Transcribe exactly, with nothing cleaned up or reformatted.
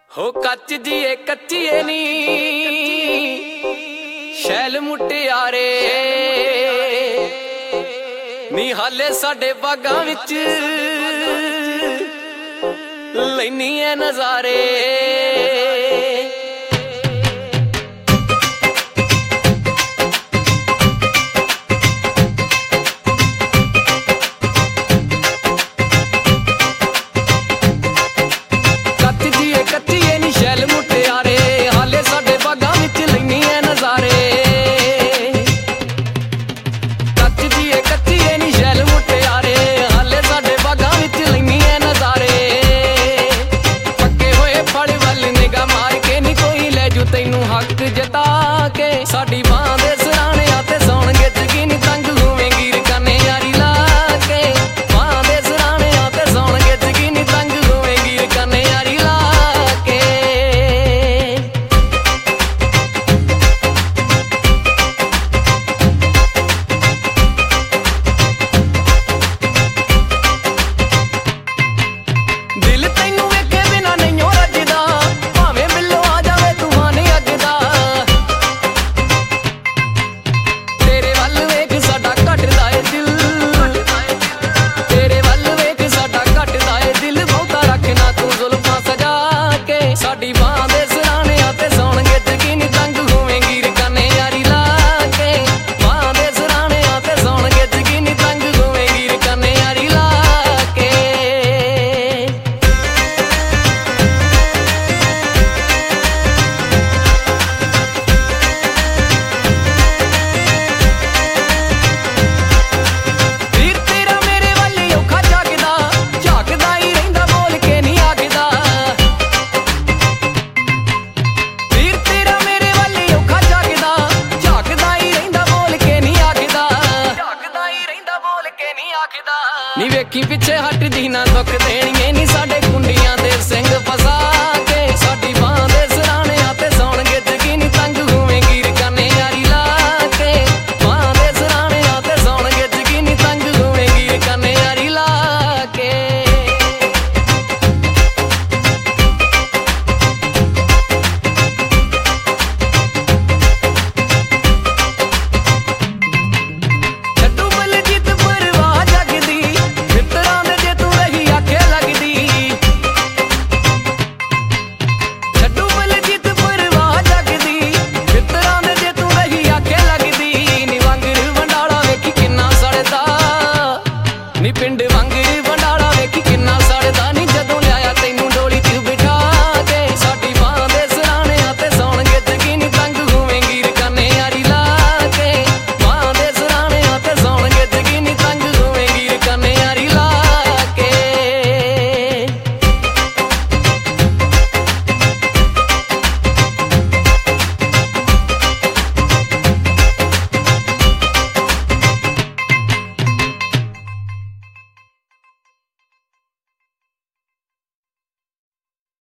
हो कच जीए कच्चीए नी शैल मुटियारे नी हाले साडे बागां विच लैनी ऐ नज़ारे। तैनू हक जता के साडी बां दे सराणे आते सौणगे जगीन तंग होवेंगी रकाने यारी ला के बां दे सराणे आते सौणगे जगीन तंग होवेंगी रकाने यारी ला के। दिल तैनू वेखे बिना नहीं हो रजदा भावें बिल्लो आ जावे तूफान साडी बां दे सराणे आते सौणगे जगीन तंग होवेंगी रकाने यारी ला के बां दे सराणे आते सौणगे जगीन तंग होवेंगी रकाने यारी ला के। वीर तेरा मेरे वाली औखा जागदा झाकदा ही रहिंदा बोल के नहीं आगदा। नी वेखी पिछे हटदी ना दुख देणिए नी साडे कुंडियां दे सिंह फसा